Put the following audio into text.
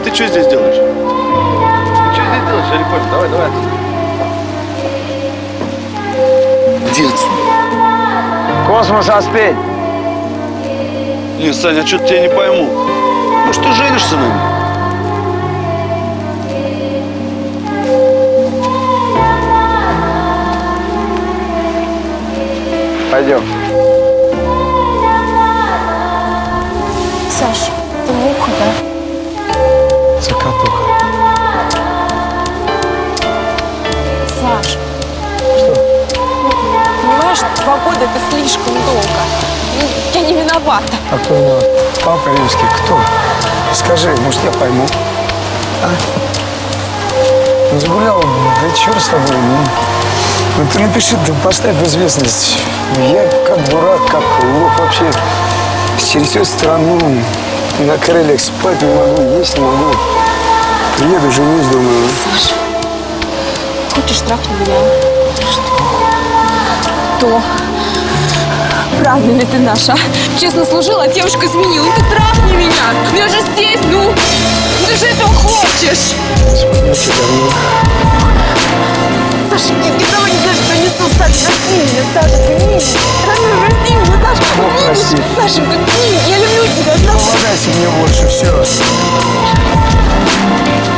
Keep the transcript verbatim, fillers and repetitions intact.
ты что здесь делаешь? Ты что здесь делаешь? Я не понял. Давай, давай. Иди отсюда. Космос, Аспель! Не, Саня, а что-то я не пойму. Может, ты женишься на мне? Пойдем. Саш, ты муха, да? Цокотуха. Саш, Что? понимаешь, два года это слишком долго. Ну, я не виновата. А кто виноват? Папа римский. Кто? Скажи, может, я пойму. А? Ну, загулял, да черт с тобой. Ну, ну ты напиши, да поставь в известность. Я как дурак, как лох вообще. Через всю страну на крыльях спать не могу, есть не могу. Приеду, женюсь, думаю. Саша, хочешь трахни меня? Что? То. Правда ли ты наша? Честно служила, а девушка изменила. Ну ты трахни меня! Ну я же здесь, ну! Ты же этого хочешь! Я тебя люблю. Саша, я сама не знаю, что несу. Саша, прости меня, Саша, прими. Саша, прости меня, Саша. Бог Видишь? простит. Саша, прими, я люблю тебя. Саша. Помогайте мне больше, все.